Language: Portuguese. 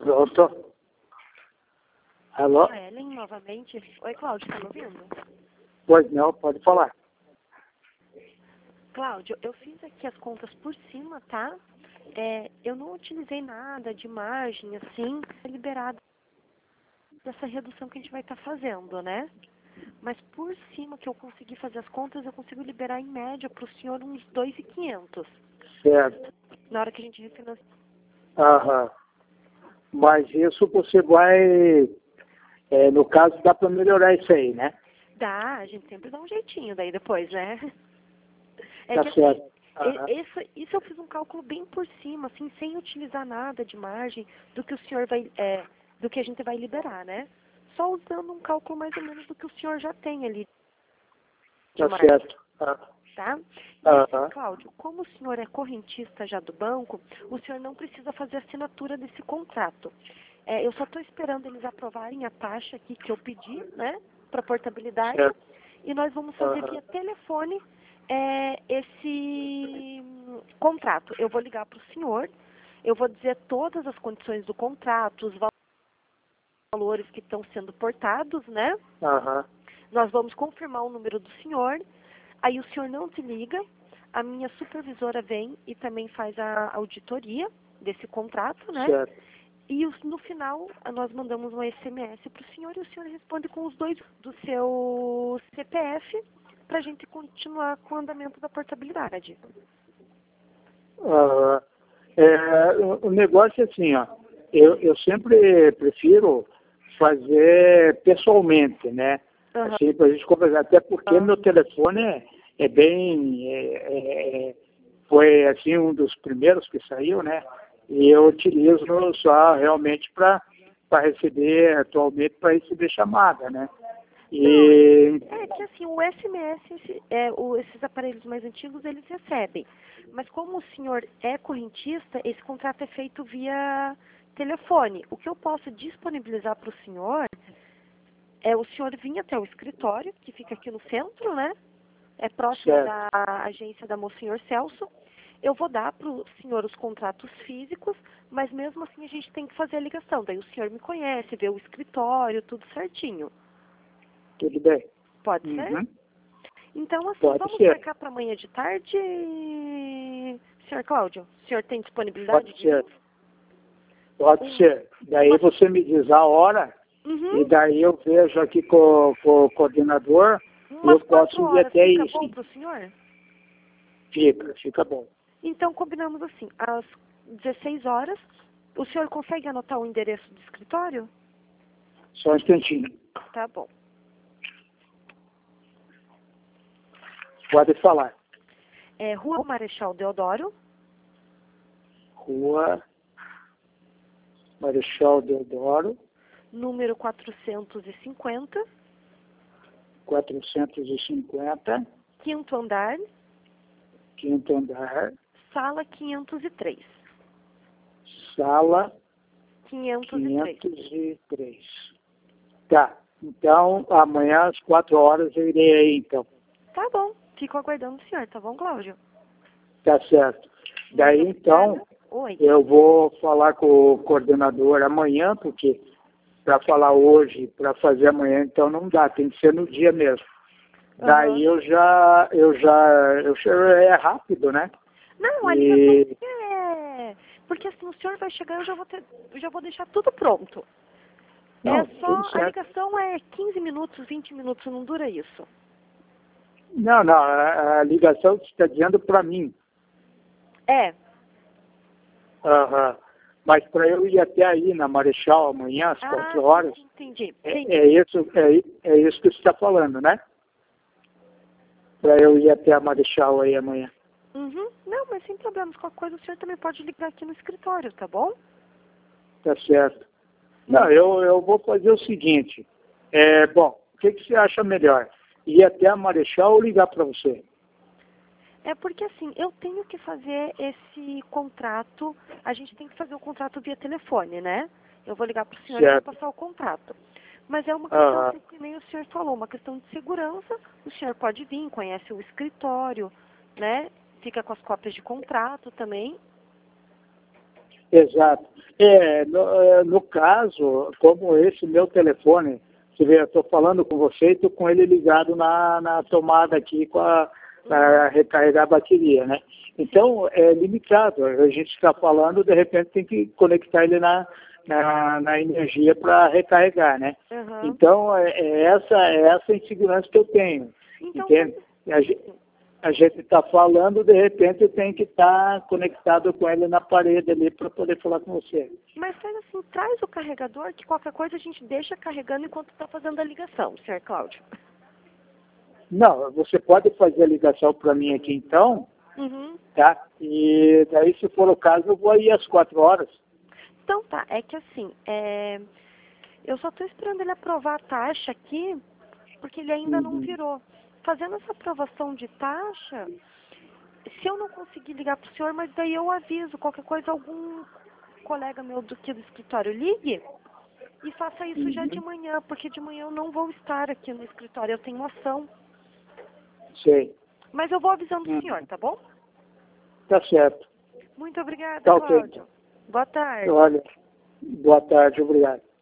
Pronto. Alô? Ellen, novamente. Oi, Cláudio, tá me ouvindo? Pois não, pode falar. Cláudio, eu fiz aqui as contas por cima, tá? Eu não utilizei nada de margem, assim, liberado dessa redução que a gente vai estar fazendo, né? Mas por cima que eu consegui fazer as contas, eu consigo liberar em média para o senhor uns 2.500. Certo. Na hora que a gente refinancia. Aham. Mas isso você vai, no caso, dá para melhorar isso aí, né? Dá, a gente sempre dá um jeitinho daí depois, né? É Tá que certo. assim, isso eu fiz um cálculo bem por cima, assim, sem utilizar nada de margem do que o senhor vai, do que a gente vai liberar, né? Só usando um cálculo mais ou menos do que o senhor já tem ali de Tá margem, certo. tá? E assim, Cláudio, como o senhor é correntista já do banco, o senhor não precisa fazer assinatura desse contrato. Eu só estou esperando eles aprovarem a taxa aqui que eu pedi, né, para portabilidade, Certo. e nós vamos fazer via telefone esse contrato. Eu vou ligar para o senhor, eu vou dizer todas as condições do contrato, os valores que estão sendo portados, né? Aham. Nós vamos confirmar o número do senhor, aí o senhor não desliga, a minha supervisora vem e também faz a auditoria desse contrato, né? Certo. E no final, nós mandamos um SMS para o senhor e o senhor responde com os dois do seu CPF para a gente continuar com o andamento da portabilidade. Aham. O negócio é assim, ó. Eu sempre prefiro fazer pessoalmente, né? Aham. Assim, para a gente conversar. Até porque meu telefone é bem... foi, assim, um dos primeiros que saiu, né? E eu utilizo só realmente para receber, atualmente, para receber chamada, né? E... É que assim, o SMS, esses aparelhos mais antigos, eles recebem. Mas como o senhor é correntista, esse contrato é feito via telefone. O que eu posso disponibilizar para o senhor é o senhor vir até o escritório, que fica aqui no centro, né? É próximo Certo. da agência da Monsenhor Celso. Eu vou dar para o senhor os contratos físicos, mas mesmo assim a gente tem que fazer a ligação. Daí o senhor me conhece, vê o escritório, tudo certinho. Tudo bem. Pode ser? Uhum. Então, assim, Pode vamos ser. marcar para amanhã de tarde, senhor Cláudio? O senhor tem disponibilidade Pode de ser. vir? Pode ser. Daí você me diz a hora e daí eu vejo aqui com o coordenador e Umas eu 4 posso ir horas, até fica isso. bom para o senhor? Fica bom. Então, combinamos assim, às 16 horas. O senhor consegue anotar o endereço do escritório? Só um instantinho. Tá bom. Pode falar. Rua Marechal Deodoro, Rua Marechal Deodoro, número 450, 450, quinto andar, quinto andar, sala 503. sala 503. 503. Tá. Então, amanhã às 4 horas eu irei aí, então. Tá bom. Fico aguardando o senhor, tá bom, Cláudio? Tá certo. Daí, Muito então, obrigada. Oi. eu vou falar com o coordenador amanhã, porque para falar hoje, para fazer amanhã, então não dá, tem que ser no dia mesmo. Daí é rápido, né? Não, a ligação porque assim, o senhor vai chegar, eu já vou deixar tudo pronto. Não, tudo A certo. ligação é 15 minutos, 20 minutos, não dura isso. Não, a ligação que está dizendo para mim. Aham. Mas para eu ir até aí na Marechal amanhã às 4 horas, Sim, entendi. é isso que você está falando, né? Para eu ir até a Marechal aí amanhã. Uhum. Não, mas sem problemas. Qualquer coisa, o senhor também pode ligar aqui no escritório, tá bom? Tá certo. Não, eu vou fazer o seguinte. Bom, o que você acha melhor? Ir até a Marechal ou ligar para você? É porque assim, eu tenho que fazer esse contrato, a gente tem que fazer o contrato via telefone, né? Eu vou ligar para o senhor e vou passar o contrato. Mas é uma questão, assim, que nem o senhor falou, uma questão de segurança. O senhor pode vir, conhece o escritório, né? Fica com as cópias de contrato também. Exato. No caso, como esse meu telefone, você vê, eu estou falando com você e estou com ele ligado na tomada aqui para recarregar a bateria, né? Então, é limitado. A gente está falando, de repente tem que conectar ele na energia para recarregar, né? Uhum. Então, é essa insegurança que eu tenho, Então, entende? A gente está falando, de repente eu tenho que estar conectado com ele na parede ali para poder falar com você. mas faz assim, traz o carregador, que qualquer coisa a gente deixa carregando enquanto está fazendo a ligação, Sr. Cláudio. Não, você pode fazer a ligação para mim aqui então, Uhum. tá? E daí, se for o caso, eu vou aí às 4 horas. Então tá, é que assim, eu só estou esperando ele aprovar a taxa aqui, porque ele ainda não virou. Fazendo essa aprovação de taxa, se eu não conseguir ligar para o senhor, mas daí eu aviso, qualquer coisa, algum colega meu do escritório ligue e faça isso já de manhã, porque de manhã eu não vou estar aqui no escritório, eu tenho ação. Sei. Mas eu vou avisando o senhor, tá bom? Tá certo. Muito obrigada, Tá ok. Cláudio. Boa tarde. Olha, boa tarde, obrigado.